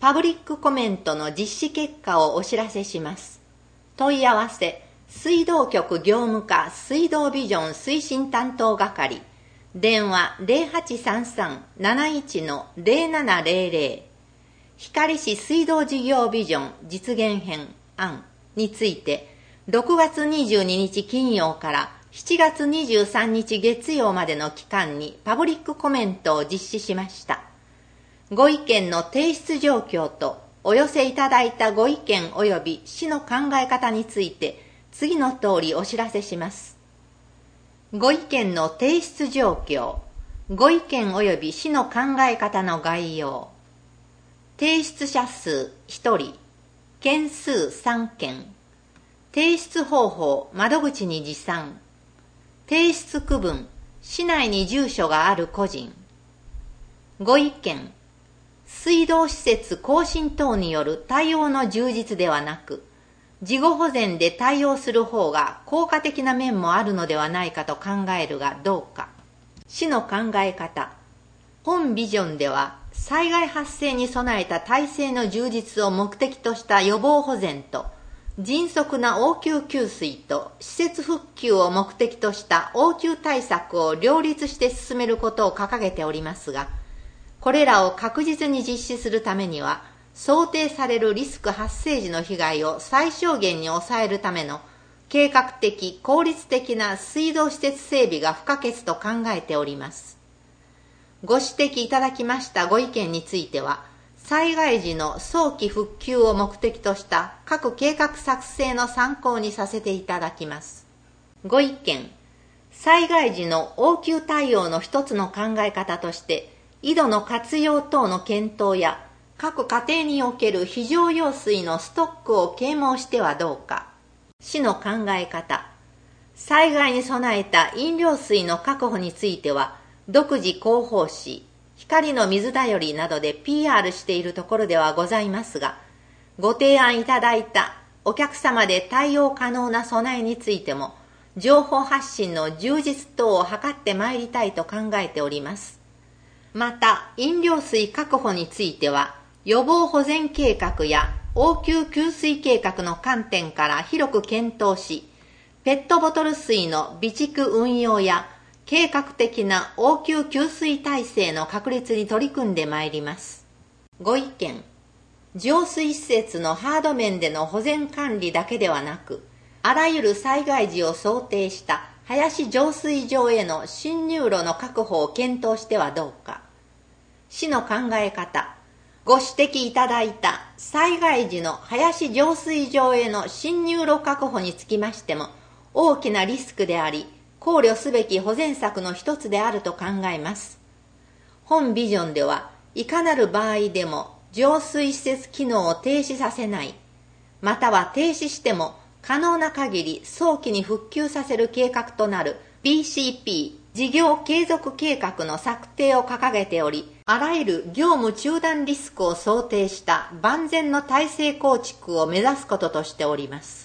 パブリックコメントの実施結果をお知らせします。問い合わせ、水道局業務課水道ビジョン推進担当係、電話 0833-71-0700、光市水道事業ビジョン実現編案について、6月22日金曜から7月23日月曜までの期間にパブリックコメントを実施しました。ご意見の提出状況とお寄せいただいたご意見及び市の考え方について次の通りお知らせします。ご意見の提出状況、ご意見及び市の考え方の概要。提出者数1人、件数3件。提出方法、窓口に持参。提出区分、市内に住所がある個人。ご意見、水道施設更新等による対応の充実ではなく、事後保全で対応する方が効果的な面もあるのではないかと考えるがどうか。市の考え方。本ビジョンでは、災害発生に備えた体制の充実を目的とした予防保全と、迅速な応急給水と施設復旧を目的とした応急対策を両立して進めることを掲げておりますが、これらを確実に実施するためには、想定されるリスク発生時の被害を最小限に抑えるための計画的、効率的な水道施設整備が不可欠と考えております。ご指摘いただきましたご意見については、災害時の早期復旧を目的とした各計画作成の参考にさせていただきます。ご意見、災害時の応急対応の一つの考え方として、井戸の活用等の検討や、各家庭における非常用水のストックを啓蒙してはどうか。市の考え方。災害に備えた飲料水の確保については、独自広報誌、光の水だよりなどで PR しているところではございますが、ご提案いただいたお客様で対応可能な備えについても、情報発信の充実等を図ってまいりたいと考えております。また、飲料水確保については、予防保全計画や応急給水計画の観点から広く検討し、ペットボトル水の備蓄運用や計画的な応急給水体制の確立に取り組んでまいります。ご意見、浄水施設のハード面での保全管理だけではなく、あらゆる災害時を想定した林浄水場への進入路の確保を検討してはどうか。市の考え方。ご指摘いただいた災害時の林浄水場への進入路確保につきましても大きなリスクであり、考慮すべき保全策の一つであると考えます。本ビジョンでは、いかなる場合でも浄水施設機能を停止させない、または停止しても可能な限り早期に復旧させる計画となる BCP 事業継続計画の策定を掲げており、あらゆる業務中断リスクを想定した万全の体制構築を目指すこととしております。